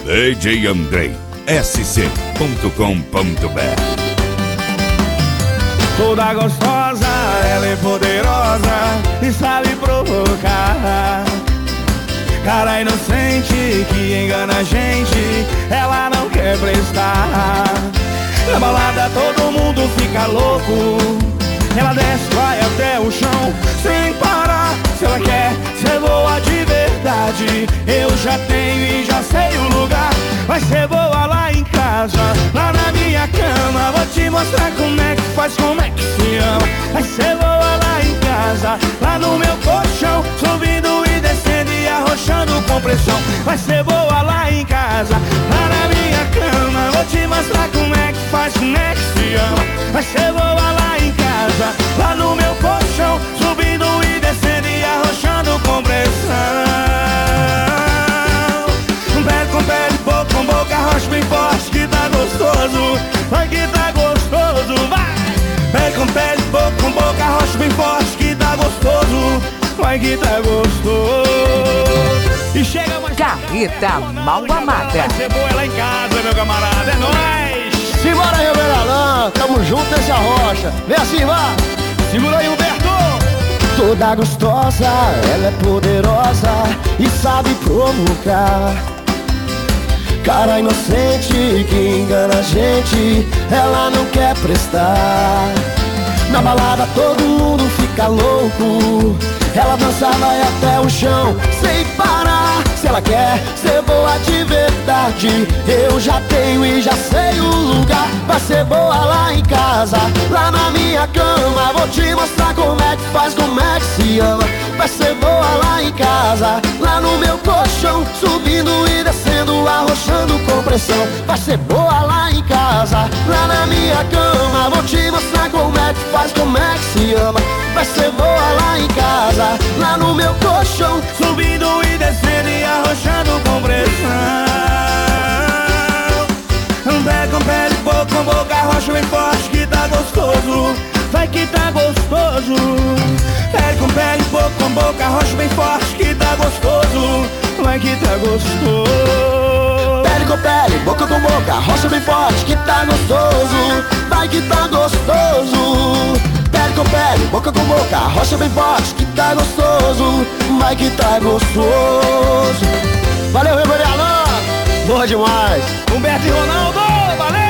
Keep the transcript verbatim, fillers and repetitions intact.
D J Andrei, S C ponto com ponto B R. Toda gostosa, ela é poderosa e sabe provocar. Cara inocente que engana a gente, ela não quer prestar. Na balada todo mundo fica louco, ela desce, vai até o chão sem parar. Se ela quer ser boa de verdade, eu já tenho e já sei o lugar. Vai ser boa lá em casa, lá na minha cama. Vou te mostrar como é que faz, como é que se ama. Vai ser boa lá em casa, lá no meu colchão, subindo e descendo e arrochando com pressão. Vai ser boa lá em casa, lá na minha cama. Vou te mostrar como é que faz, como é que se ama. Vai ser boa lá em casa, lá no meu colchão, subindo e descendo e arrochando com pressão. Pé com pé, boca com boca, arrocha bem forte que tá gostoso. Vai que tá gostoso, vai! Pé com pé, boca com boca, arrocha bem forte que tá gostoso. Vai que tá gostoso. E chega mais Carreta Mal Amada. Vai ser boa lá em casa, meu camarada, é nóis! Simbora, Rebelão, tamo junto nessa rocha. Vem assim, vá. Segura aí, Humberto. Toda gostosa, ela é poderosa e sabe provocar. Cara inocente que engana a gente, ela não quer prestar. Na balada todo mundo fica louco, ela dança, vai até o chão sem parar. Se ela quer ser boa de verdade, eu já tenho e já sei o lugar. Vai ser boa lá em casa, lá na minha cama. Vou te mostrar como é que faz, como é que se ama. Vai ser boa lá em casa, lá no meu colchão, subindo e descendo, arrochando com pressão. Vai ser boa lá em casa, lá na minha cama. Vou te mostrar como é que faz, como é que se ama. Vai ser boa lá em casa, lá no meu colchão, subindo e descendo e arrochando com pressão. Pé com pele, boca com boca, arrocha bem forte que tá gostoso. Vai que tá gostoso. Pele com pele, boca com boca, arrocha bem forte que tá gostoso. Vai que tá gostoso. Pele com pele, boca com boca, arrocha bem forte que tá gostoso. Vai que tá gostoso. Pele com pele, boca com boca, arrocha bem forte que tá gostoso. Vai que tá gostoso. Valeu, Rebelão, boa demais. Humberto e Ronaldo, valeu!